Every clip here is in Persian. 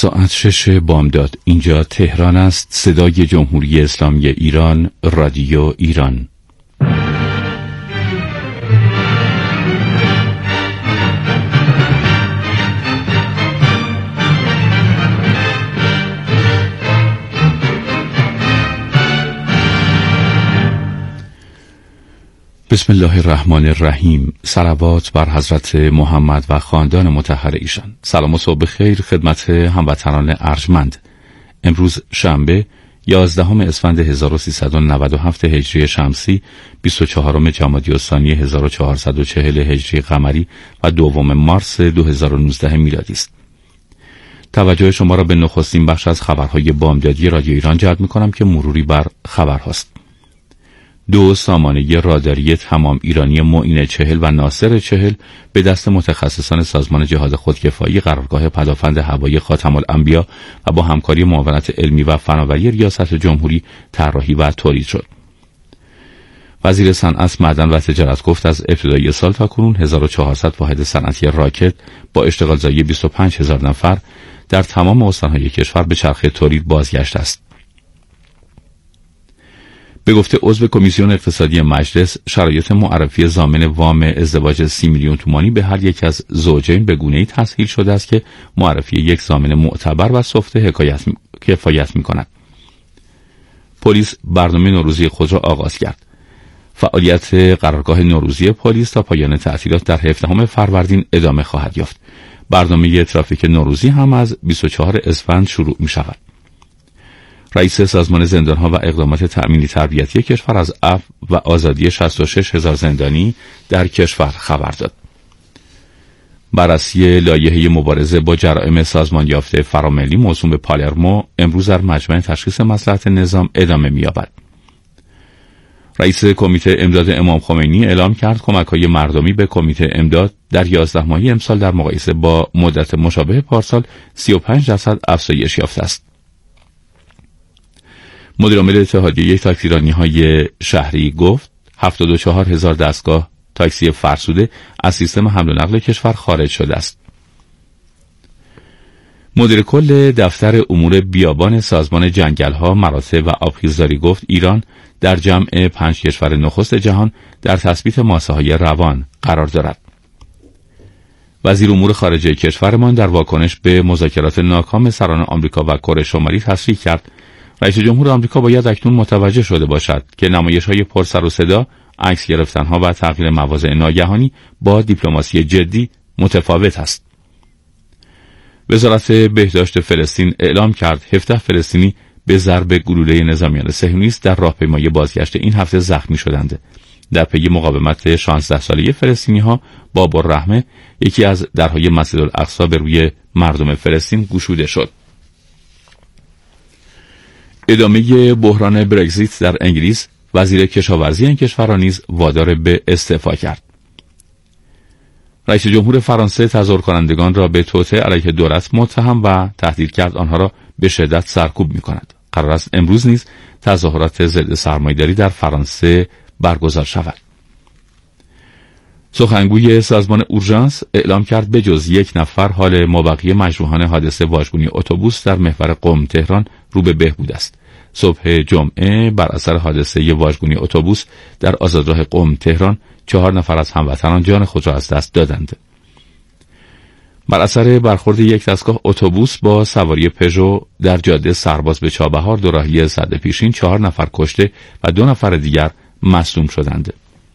ساعت 6 بامداد. اینجا تهران است. صدای جمهوری اسلامی ایران، رادیو ایران. بسم الله الرحمن الرحیم. صلوات بر حضرت محمد و خاندان مطهر ایشان. سلام و صبح خیر خدمت هموطنان ارجمند. امروز شنبه 11 اسفند 1397 هجری شمسی، 24 جمادی الثانی 1440 هجری قمری و 2 مارس 2019 میلادی است. توجه شما را به نخستین بخش از خبرهای بامدادی رادیو ایران جلب می‌کنم که مروری بر خبرهاست. 2 سامانه راداری تمام ایرانی معین چهل و ناصر چهل به دست متخصصان سازمان جهاد خودکفایی قرارگاه پدافند هوایی خاتم الانبیا و با همکاری معاونت علمی و فناوری ریاست جمهوری طراحی و تولید شد. وزیر صنعت، معدن و تجارت گفت از ابتدای سال تا کنون 1400 واحد صنعتی راکت با اشتغالزایی 25000 نفر در تمام استان‌های کشور به چرخه تولید بازگشته است. به گفته عضو کمیسیون اقتصادی مجلس، شرایط معرفی ضامن وام ازدواج 30 میلیون تومانی به هر یک از زوجین به گونه‌ای تسهیل شده است که معرفی یک ضامن معتبر و سفته کفایت می‌کند. پلیس برنامه نوروزی خود را آغاز کرد. فعالیت قرارگاه نوروزی پلیس تا پایان تعطیلات در 17 فروردین ادامه خواهد یافت. برنامه ترافیک نوروزی هم از 24 اسفند شروع می‌شود. رئیس سازمان زندانها و اقدامات تأمینی تربیتی کشور از عفو و آزادی 66,000 زندانی در کشور خبر داد. بررسی لایحه مبارزه با جرائم سازمان یافته فراملی موسوم به پالرمو امروز در مجمع تشخیص مصلحت نظام ادامه می‌یابد. رئیس کمیته امداد امام خمینی اعلام کرد کمک‌های مردمی به کمیته امداد در 11 ماهی امسال در مقایسه با مدت مشابه پارسال 35% افزایش یافته است. مدیر عامل اتحادیه تاکسیرانی‌های شهری گفت 74,000 دستگاه تاکسی فرسوده از سیستم حمل و نقل کشور خارج شده است. مدیر کل دفتر امور بیابان سازمان جنگل‌ها، مراتع و آبخیزداری گفت ایران در جمع 5 کشور نخست جهان در تثبیت ماسه‌های روان قرار دارد. وزیر امور خارجه کشورمان در واکنش به مذاکرات ناکام سران آمریکا و کره شمالی تصریح کرد رئیس جمهور آمریکا باید اکنون متوجه شده باشد که نمایش‌های پر سر و صدا، عکس گرفتن‌ها و تغییر مواضع ناگهانی با دیپلماسی جدی متفاوت است. وزارت بهداشت فلسطین اعلام کرد 17 فلسطینی به ضرب گلوله نظامیان صهیونیست در راهپیمایی بازگشت این هفته زخمی شدند. در پی مقاومت 16 ساله فلسطینی‌ها، باب الرحمه، یکی از درهای مسجد الاقصی، به روی مردم فلسطین گشوده شد. ادامه بحران برگزیت در انگلیس، وزیر کشاورزی این کشور را نیز وادار به استعفا کرد. رئیس جمهور فرانسه تظاهر کنندگان را به توطئه علیه دولت متهم و تهدید کرد آنها را به شدت سرکوب می‌کند. قرار است امروز نیز تظاهرات ضد سرمایه‌داری در فرانسه برگزار شود. سخنگوی سازمان اورژانس اعلام کرد به جز 1 نفر حال مابقی مجروحان حادثه واژگونی اتوبوس در محور قم تهران رو به بهبود است. صبح جمعه بر اثر حادثه واژگونی اتوبوس در آزادراه قم تهران 4 نفر از هموطنان جان خود را از دست دادند. بر اثر برخورد یک دستگاه اتوبوس با سواری پژو در جاده سرباز به چابهار دوراهی سد پیشین 4 نفر کشته و 2 نفر دیگر مصدوم شدند.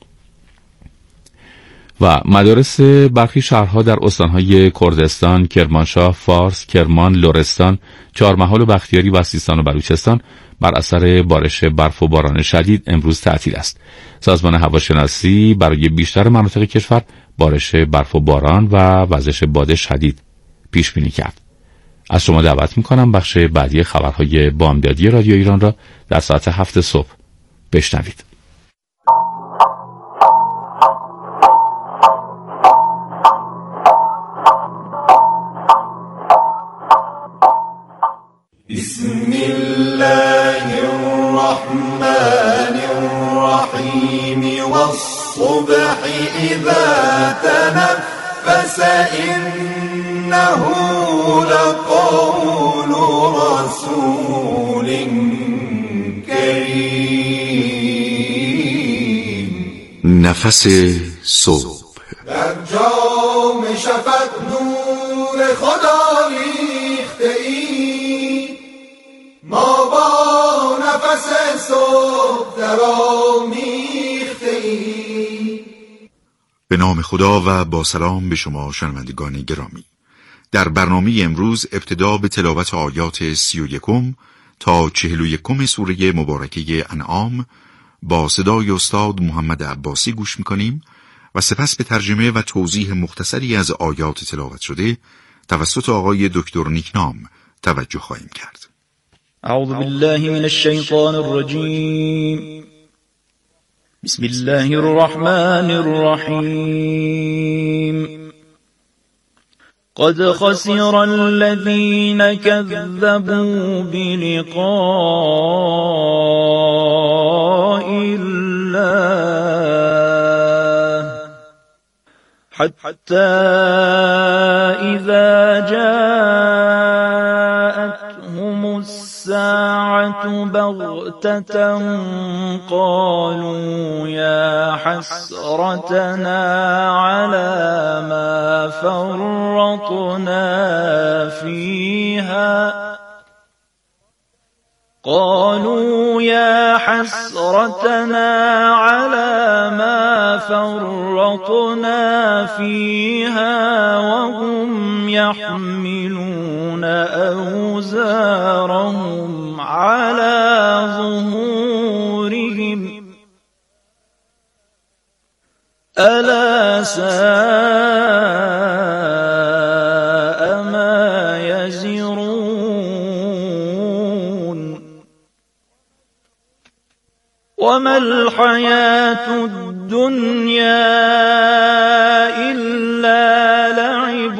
و مدارس برخی شهرها در استانهای کردستان، کرمانشاه، فارس، کرمان، لرستان، چهارمحال و بختیاری و سیستان و بلوچستان بر اثر بارش برف و باران شدید امروز تعطیل است. سازمان هواشناسی برای بیشتر مناطق کشور بارش برف و باران و وزش باد شدید پیش بینی کرد. از شما دعوت می‌کنم بخش بعدی خبرهای بامدادی رادیو ایران را در ساعت 7 صبح بشنوید. بسم الله الرحمن الرحیم والصبح اذا تنفس انه لقول نفس صبح. در جام شفق نور خدا ریخته ای، ما با نفس صبح درآمیخته ای. به نام خدا و با سلام به شما شنوندگان گرامی. در برنامه امروز ابتدا به تلاوت آیات 31 تا 41 سوره مبارکه انعام با صدای استاد محمد عباسی گوش می‌کنیم و سپس به ترجمه و توضیح مختصری از آیات تلاوت شده توسط آقای دکتر نیکنام توجه خواهیم کرد. اعوذ بالله من الشیطان الرجیم. بسم الله الرحمن الرحیم. قد خسر الذين كذبوا بلقاء الله حتى إذا جاءتهم الساعة بغتة قالوا يا حسرتنا على ما فرطنا فيها وهم يحملون أوزارهم على ظهورهم ألا ساء ما يزرون. وما الحياة الدنيا إلا لعب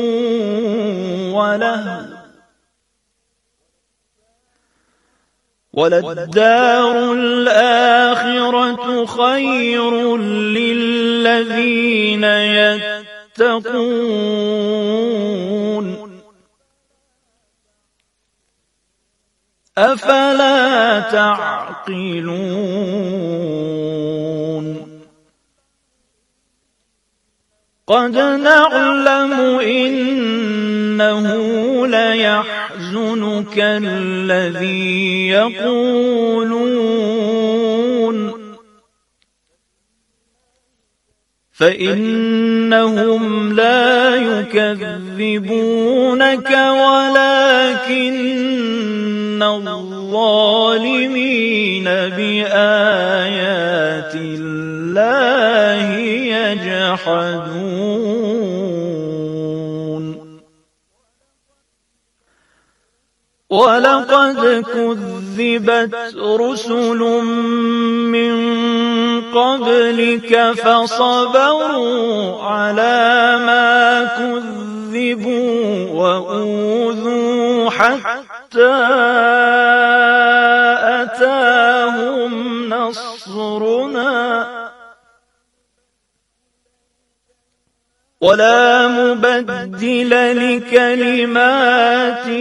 ولهو وللدار الآخرة خير للذين يتقون أفلا تعقلون. قد نعلم إنه ليحزنك الذي يقولون فإنهم لا يكذبونك ولكن الظالمين بآيات الله يجحدون. ولقد كذبت رسل من قبلك فصبروا على ما كذبوا وأوذوا حتى أتاهم نصرنا ولا مبدل لكلمات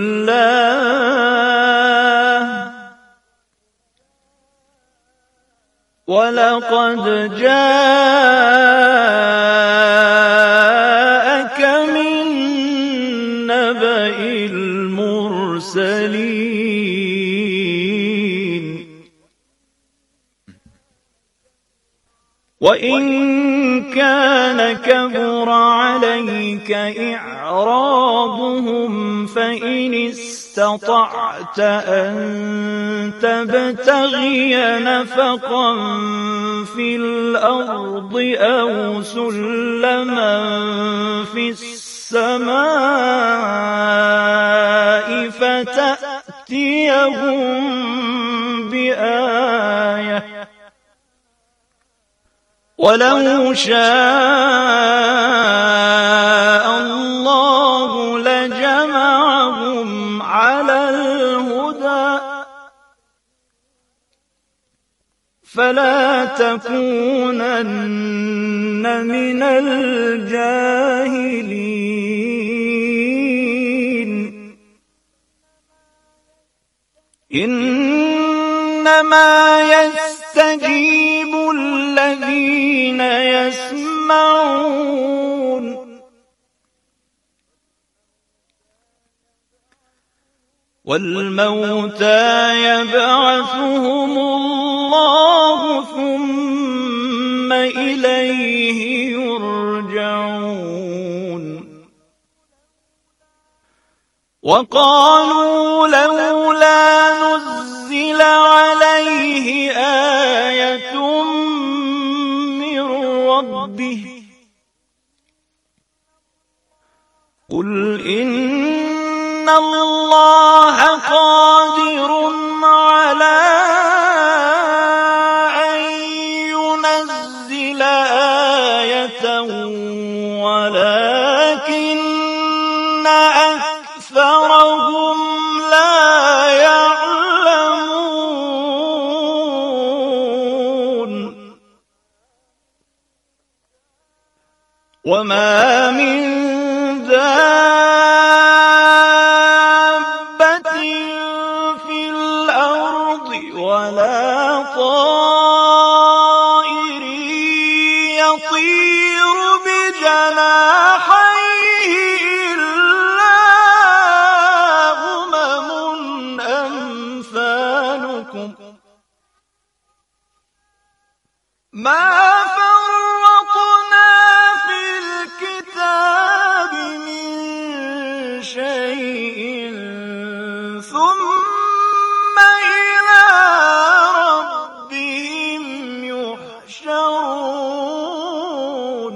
الله ولقد جاءك من نبأ المرسلين. وإن كان كبر عليك إعراضهم فإن استطعت أن تبتغي نفقا في الأرض أو سلما في السماء فتأتيهم بآية ولو شاء الله لجمعهم على الهدى فلا تكونن من الجاهلين. إنما يستجيب الذين يسمعون والموتى يبعثهم الله ثم إليه يرجعون وقالوا لولا نزل عليه آية من ربه قل إن الله قادر على أن ينزل آية ولكن أكثرهم لا يعلمون وما من دابة في الأرض ولا طائر يطير بجناحيه إلا أمم أمثالكم ما فرطنا في الكتاب من شيء ثم إلى ربهم يحشرون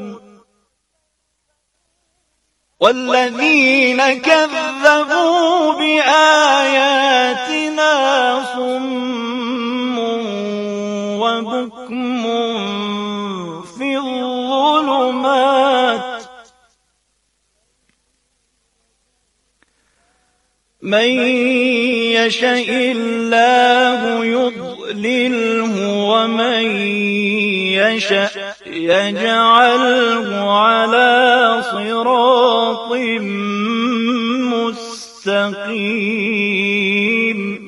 والذين كذبوا بآياتنا صم وبكم في الظلمات من يشاء الله يضلله ومن يشاء يجعله على صراط مستقيم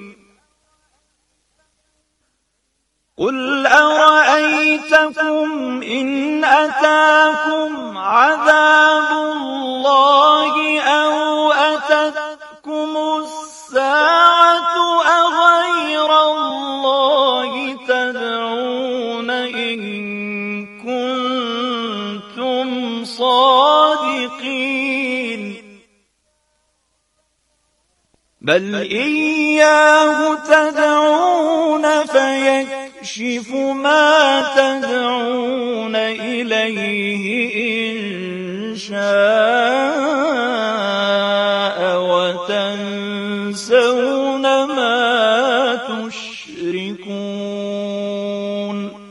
قل أرأيتكم إن أتاكم عذاب الله أو أتتكم الساعة أغير الله تدعون إن كنتم صادقين بل إياه تدعون فيكشف ما تدعون إليه إن شاء وتنسون ما تشركون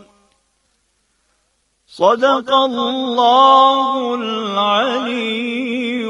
صدق الله العلي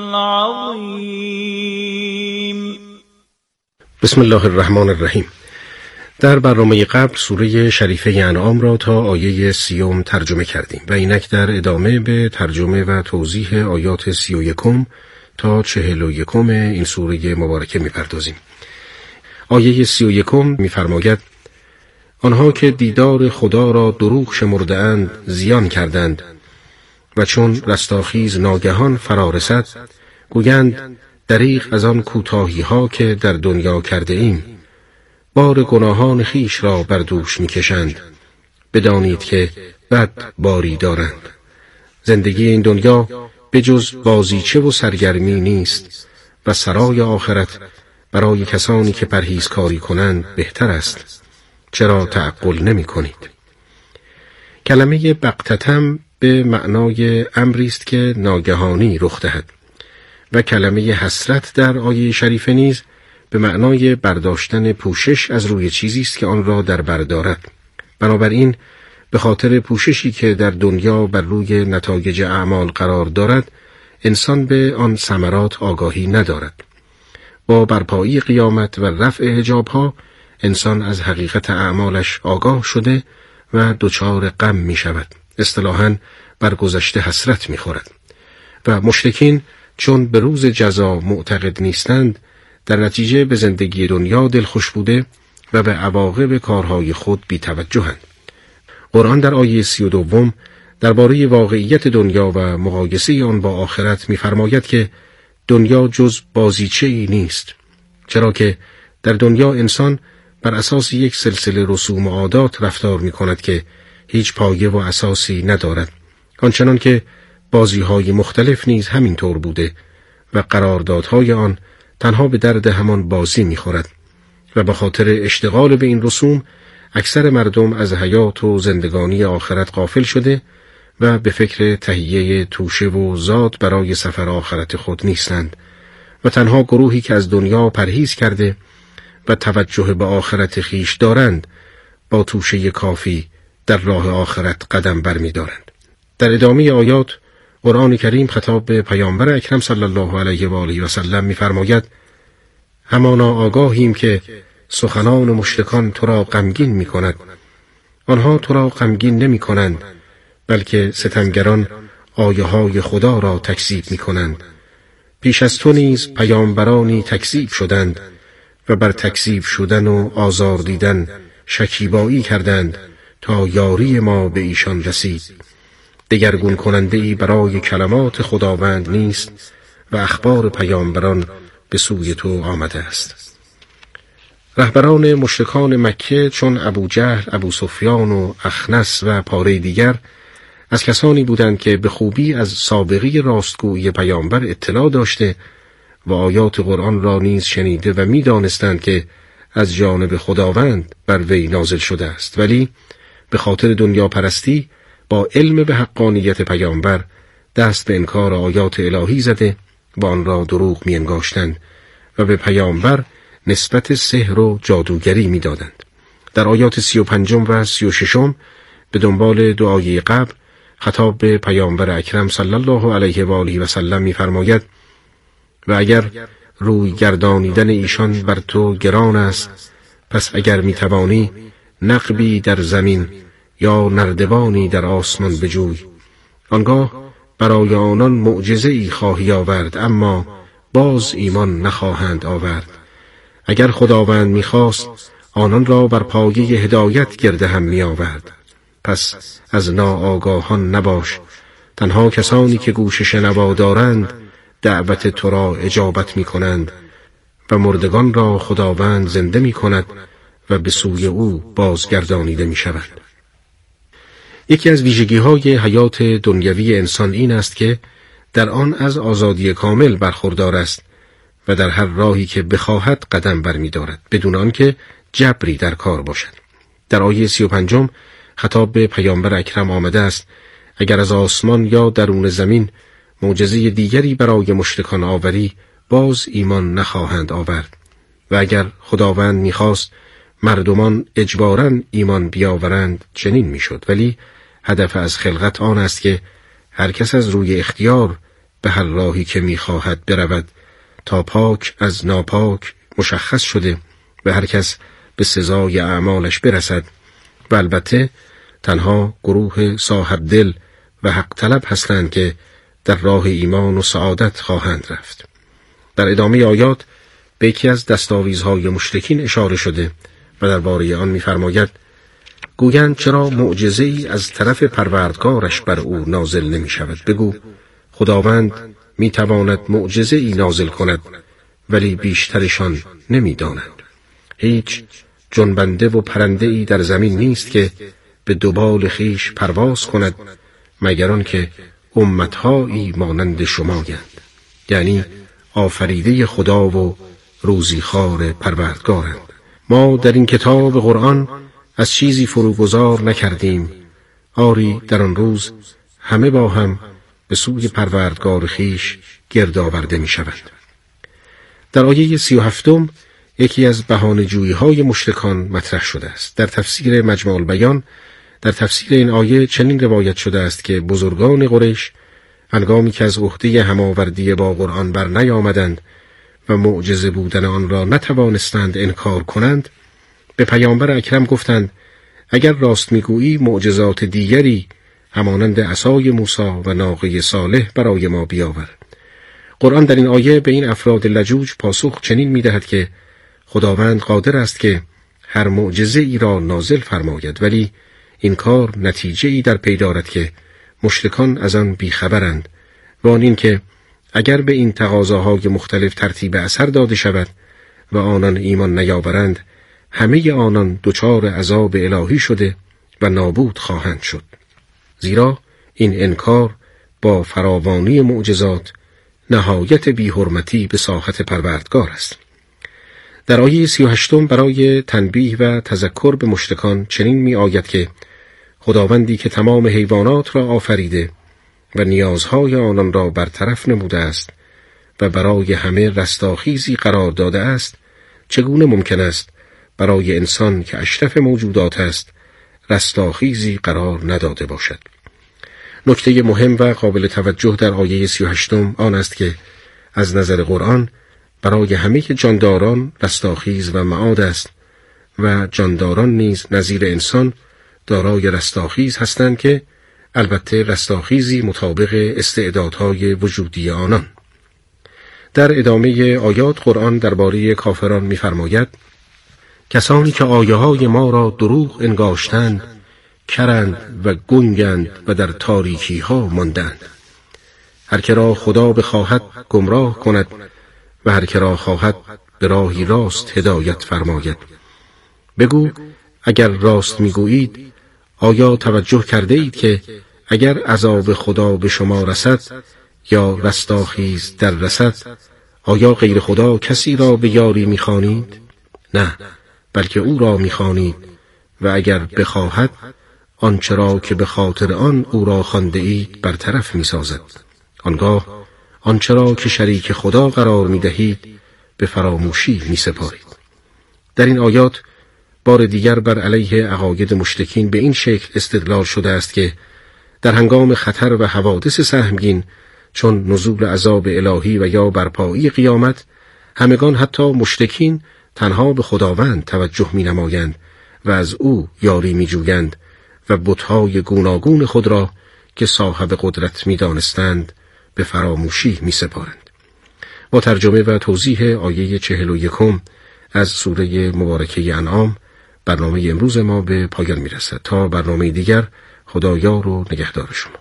العظيم. بسم الله الرحمن الرحیم. در برنامه قبل سوره شریفه انعام را تا آیه 30 ترجمه کردیم و اینک در ادامه به ترجمه و توضیح آیات 31 تا 41 این سوره مبارکه می‌پردازیم. آیه 31 می‌فرماید: آنها که دیدار خدا را دروغ شمرده‌اند زیان کردند و چون رستاخیز ناگهان فرا رسد گویند دریغ از آن کوتاهی‌ها که در دنیا کرده ایم. بار گناهان خیش را بر دوش می‌کشند. بدانید که بد باری دارند. زندگی این دنیا به جز بازیچه و سرگرمی نیست و سرای آخرت برای کسانی که پرهیزکاری کنند بهتر است. چرا تعقل نمی کنید؟ کلمه بغتة به معنای امری است که ناگهانی رخ دهد و کلمه حسرت در آیه شریفه نیز به معنای برداشتن پوشش از روی چیزی است که آن را در بر دارد. بنابراین به خاطر پوششی که در دنیا بر روی نتایج اعمال قرار دارد انسان به آن ثمرات آگاهی ندارد. با برپایی قیامت و رفع حجابها انسان از حقیقت اعمالش آگاه شده و دچار غم می شود. اصطلاحاً بر گذشته حسرت می خورد. و مشرکین چون به روز جزا معتقد نیستند در نتیجه به زندگی دنیا دلخوش بوده و به عواقب کارهای خود بی توجهند. قرآن در آیه 32 درباره واقعیت دنیا و مقایسه آن با آخرت می‌فرماید که دنیا جز بازیچه‌ای نیست، چرا که در دنیا انسان بر اساس یک سلسله رسوم و عادات رفتار می‌کند که هیچ پایه و اساسی ندارد. آنچنان که بازی‌های مختلف نیز همین طور بوده و قراردادهای آن تنها به درد همان بازی می‌خورد و به خاطر اشتغال به این رسوم اکثر مردم از حیات و زندگانی آخرت غافل شده و به فکر تهیه توشه و زاد برای سفر آخرت خود نیستند و تنها گروهی که از دنیا پرهیز کرده و توجه به آخرت خیش دارند با توشه کافی در راه آخرت قدم برمی‌دارند. در ادامه آیات قرآن کریم خطاب به پیامبر اکرم صلی الله علیه و آله و سلم می‌فرماید: همانا آگاهیم که سخنان مشرکان تو را غمگین می‌کند. آنها تو را غمگین نمی‌کنند، بلکه ستمگران آیه‌های خدا را تکذیب می‌کنند. پیش از تو نیز پیامبرانی تکذیب شدند و بر تکذیب شدن و آزار دیدن شکیبایی کردند تا یاری ما به ایشان رسید. دگرگون کننده‌ای برای کلمات خداوند نیست و اخبار پیامبران به سوی تو آمده است. رهبران مشرکان مکه چون ابوجهل، ابوسفیان و اخنس و پاره دیگر از کسانی بودند که به خوبی از سابقه راستگویی پیامبر اطلاع داشته و آیات قرآن را نیز شنیده و می‌دانستند که از جانب خداوند بر وی نازل شده است، ولی به خاطر دنیا پرستی با علم به حقانیت پیامبر دست به انکار آیات الهی زده و آن را دروغ می‌انگاشتند و به پیامبر نسبت سحر و جادوگری می‌دادند. در آیات 35 و 36 به دنبال دعای قبل خطاب به پیامبر اکرم صلی الله علیه و آله و سلم می‌فرماید: و اگر روی گردانیدن ایشان بر تو گران است، پس اگر می‌توانی نقبی در زمین یا نردبانی در آسمان بجوی، آنگاه برای آنان معجزه‌ای خواهی آورد، اما باز ایمان نخواهند آورد. اگر خداوند می‌خواست آنان را بر پایه هدایت گرده هم می‌آورد. پس از ناآگاهان نباش، تنها کسانی که گوش شنوا دارند دعوت تو را اجابت می‌کنند و مردگان را خداوند زنده می‌کند و به سوی او بازگردانیده می‌شوند. یکی از ویژگی‌های حیات دنیوی انسان این است که در آن از آزادی کامل برخوردار است و در هر راهی که بخواهد قدم برمی‌دارد بدون آنکه جبری در کار باشد. در آیه 35 خطاب به پیامبر اکرم آمده است: اگر از آسمان یا درون زمین معجزه دیگری برای مشرکان آوری، باز ایمان نخواهند آورد. و اگر خداوند می‌خواست مردمان اجباراً ایمان بیاورند چنین می‌شد، ولی هدف از خلقت آن است که هر کس از روی اختیار به هر راهی که می‌خواهد برود تا پاک از ناپاک مشخص شده و هر کس به سزای اعمالش برسد و البته تنها گروه صاحب دل و حق طلب هستند که در راه ایمان و سعادت خواهند رفت. در ادامه آیات به یکی از دستاویزهای مشرکین اشاره شده و درباره آن می‌فرماید: گویند چرا معجزه‌ای از طرف پروردگارش بر او نازل نمی‌شود؟ بگو خداوند می‌تواند معجزه‌ای نازل کند، ولی بیشترشان نمی‌دانند. هیچ جنبنده و پرنده‌ای در زمین نیست که به دوبال خیش پرواز کند مگر آنکه امت‌هایی مانند شمایند، یعنی آفریده خدا و روزیخوار پروردگارند. ما در این کتاب قرآن از چیزی فروگذار نکردیم، آری در آن روز همه با هم به سوی پروردگار خیش گرد آورده می‌شوند. در آیه 37 یکی از بهانه‌جویی‌های مشرکان مطرح شده است. در تفسیر مجمع البیان در تفسیر این آیه چنین روایت شده است که بزرگان قریش هنگامی که از عهده هماوردی با قرآن بر نیامدند و معجزه بودن آن را نتوانستند انکار کنند، به پیامبر اکرم گفتند: اگر راست میگویی معجزات دیگری همانند عصای موسی و ناقه صالح برای ما بیاور. قرآن در این آیه به این افراد لجوج پاسخ چنین میدهد که خداوند قادر است که هر معجزه ای را نازل فرماید، ولی این کار نتیجه‌ای در پی دارد که مشرکان از آن بیخبرند و آن این که اگر به این تقاضاهای مختلف ترتیب اثر داده شود و آنان ایمان نیاورند، همه آنان دچار عذاب الهی شده و نابود خواهند شد. زیرا این انکار با فراوانی معجزات نهایت بی‌حرمتی به ساحت پروردگار است. در آیه 38 برای تنبیه و تذکر به مشرکان چنین می آید که خداوندی که تمام حیوانات را آفریده و نیازهای آنان را برطرف نموده است و برای همه رستاخیزی قرار داده است، چگونه ممکن است برای انسان که اشرف موجودات است رستاخیزی قرار نداده باشد؟ نکته مهم و قابل توجه در آیه 38 آن است که از نظر قرآن برای همه جانداران رستاخیز و معاد است و جانداران نیز نظیر انسان دارای رستاخیز هستند که البته رستاخیزی مطابق استعدادهای وجودی آنان. در ادامه آیات قرآن درباره کافران می‌فرماید: کسانی که آیه‌های ما را دروغ انگاشتند کرند و گنگند و در تاریکی‌ها ماندند. هر که را خدا بخواهد گمراه کند و هر که را خواهد به راهی راست هدایت فرماید. بگو اگر راست میگویید آیا توجه کرده اید که اگر عذاب خدا به شما رسد یا رستاخیز در رسد، آیا غیر خدا کسی را به یاری میخوانید؟ نه، بلکه او را میخوانید و اگر بخواهد آنچه را که به خاطر آن او را خوانده اید برطرف میسازد. آنگاه آنچه را که شریک خدا قرار میدهید به فراموشی میسپارید. در این آیات بار دیگر بر علیه عقاید مشرکین به این شکل استدلال شده است که در هنگام خطر و حوادث سهمگین چون نزول عذاب الهی و یا برپایی قیامت، همگان حتی مشرکین تنها به خداوند توجه می نمایند و از او یاری می جویند و بت‌های گوناگون خود را که صاحب قدرت می دانستند به فراموشی می سپارند. با ترجمه و توضیح آیه 41 از سوره مبارکه انعام برنامه امروز ما به پایان می رسد. تا برنامه دیگر، خدایار و نگهدار شما.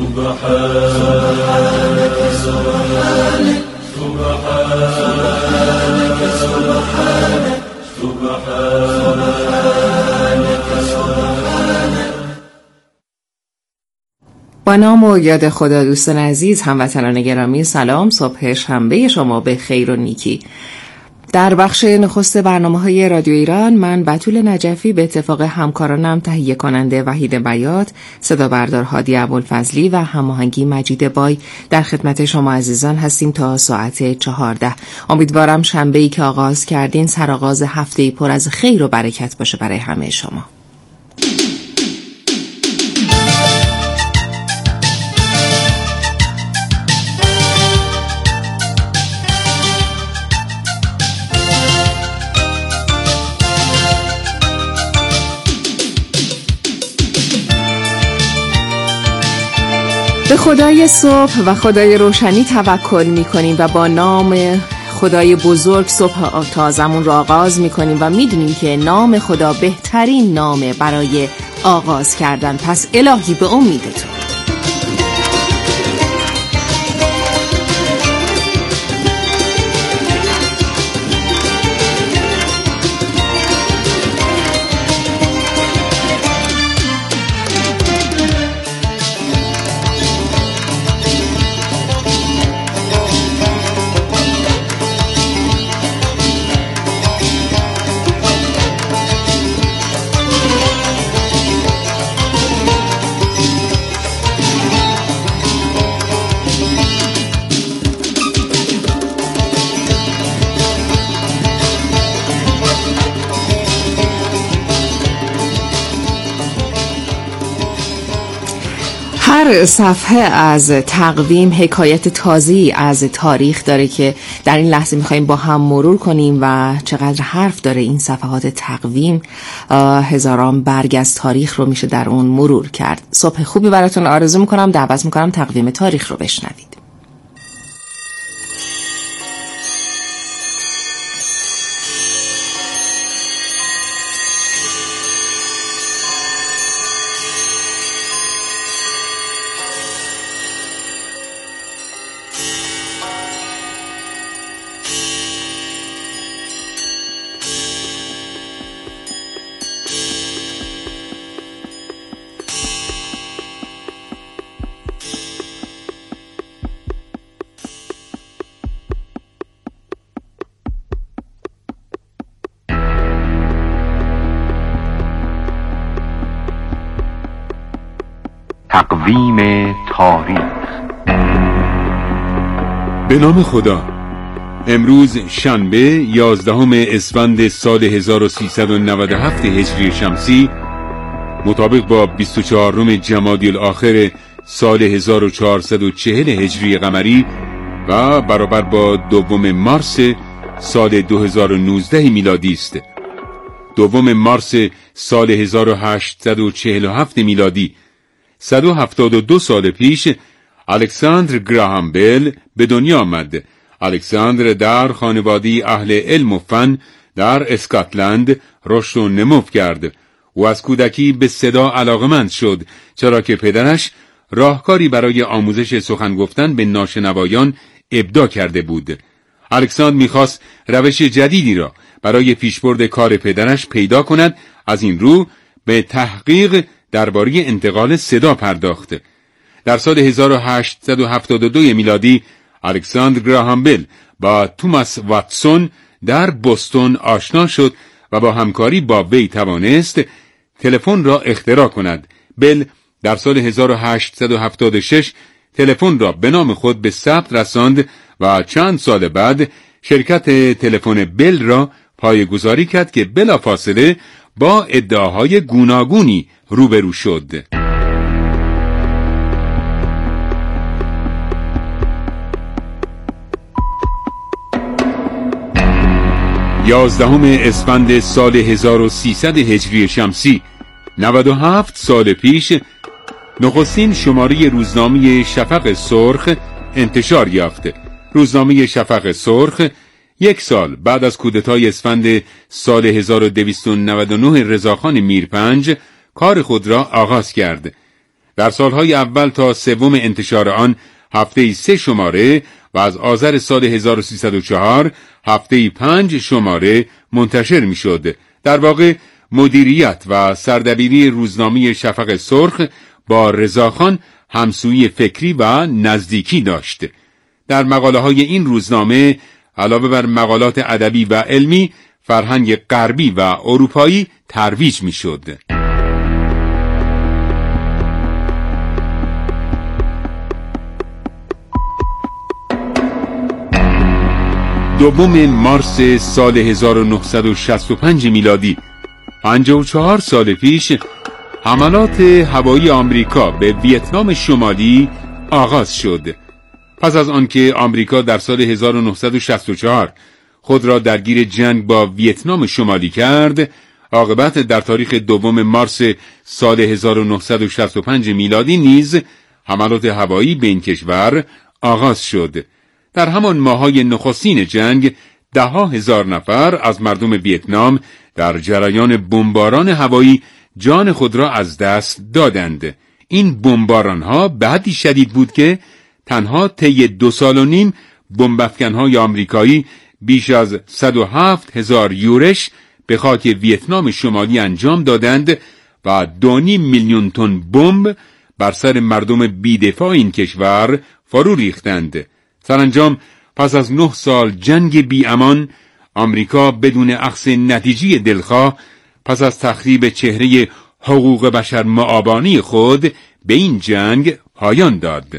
با نام و یاد خدا. دوستان عزیز، هموطنان گرامی، سلام. صبح شنبه شما به خیر و نیکی. در بخش نخست برنامه‌های رادیو ایران، من بتول نجفی به اتفاق همکارانم تهیه کننده وحید بیات، صدا بردار هادی ابوالفضلی و هماهنگی مجید بای در خدمت شما عزیزان هستیم تا ساعت 14. امیدوارم شنبه‌ای که آغاز کردین سرآغاز هفته‌ای پر از خیر و برکت باشه برای همه شما. به خدای صبح و خدای روشنی توکل می‌کنیم و با نام خدای بزرگ صبح تازمون رو آغاز می‌کنیم و می‌دونیم که نام خدا بهترین نامه برای آغاز کردن. پس الهی به امید تو. هر صفحه از تقویم حکایت تازه‌ای از تاریخ داره که در این لحظه می‌خوایم با هم مرور کنیم و چقدر حرف داره این صفحات تقویم. هزاران برگ از تاریخ رو میشه در اون مرور کرد. صبح خوبی براتون آرزو می‌کنم. دعوت می‌کنم تقویم تاریخ رو بشنوید. تقویم تاریخ. به نام خدا. امروز شنبه 11 اسفند سال 1397 هجری شمسی، مطابق با 24 جمادی الاخر سال 1440 هجری قمری و برابر با 2 مارس سال 2019 میلادی است. 2 مارس سال 1847 میلادی، 172 سال پیش، الکساندر گراهام بل به دنیا آمد. الکساندر در خانواده اهل علم و فن در اسکاتلند رشد و نمو کرد. او از کودکی به صدا علاقمند شد، چرا که پدرش راهکاری برای آموزش سخن گفتن به ناشنوایان ابداع کرده بود. الکساندر می‌خواست روش جدیدی را برای پیشبرد کار پدرش پیدا کند. از این رو به تحقیق درباره انتقال صدا پرداخت. در سال 1872 میلادی الکساندر گراهام بل با توماس واتسون در بوستون آشنا شد و با همکاری با وی توانست تلفن را اختراع کند. بل در سال 1876 تلفن را به نام خود به ثبت رساند و چند سال بعد شرکت تلفن بل را پایه‌گذاری کرد که بلافاصله با ادعاهای گوناگونی روبرو شد. 11 اسفند سال 1300 هجری شمسی، 97 سال پیش، نخستین شماره روزنامه شفق سرخ انتشار یافت. روزنامه شفق سرخ 1 سال بعد از کودتای اسفند سال 1299 رضاخان میرپنج کار خود را آغاز کرد. در سالهای اول تا سوم انتشار آن هفته‌ای 3 شماره و از آذر سال 1304 هفته‌ای 5 شماره منتشر می‌شد. در واقع مدیریت و سردبیری روزنامه شفق سرخ با رضاخان همسویی فکری و نزدیکی داشت. در مقاله‌های این روزنامه علاوه بر مقالات ادبی و علمی، فرهنگ غربی و اروپایی ترویج می‌شد. دوم مارس سال 1965 میلادی، 54 سال پیش، حملات هوایی آمریکا به ویتنام شمالی آغاز شد. پس از آنکه آمریکا در سال 1964 خود را درگیر جنگ با ویتنام شمالی کرد، عاقبت در تاریخ 2 مارس سال 1965 میلادی نیز حملات هوایی به این کشور آغاز شد. در همان ماه‌های نخستین جنگ 10,000 نفر از مردم ویتنام در جریان بمباران هوایی جان خود را از دست دادند. این بمباران‌ها به حدی شدید بود که تنها طی 2 سال و نیم بمب‌افکن‌های آمریکایی بیش از 107,000 یورش به خاک ویتنام شمالی انجام دادند و 2.5 میلیون تن بمب بر سر مردم بی‌دفاع این کشور فرو ریختند. سرانجام پس از 9 سال جنگ بی‌امان، آمریکا بدون اخذ نتیجه دلخواه پس از تخریب چهره حقوق بشر مآبانی خود به این جنگ پایان داد.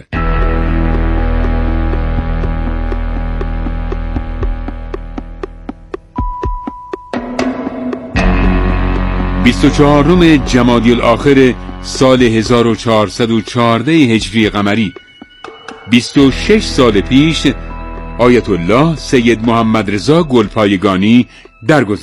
بیست و 24 جمادی الاخر سال 1414 هجری قمری، 26 سال پیش، آیت الله سید محمد رضا گلپایگانی درگذشت.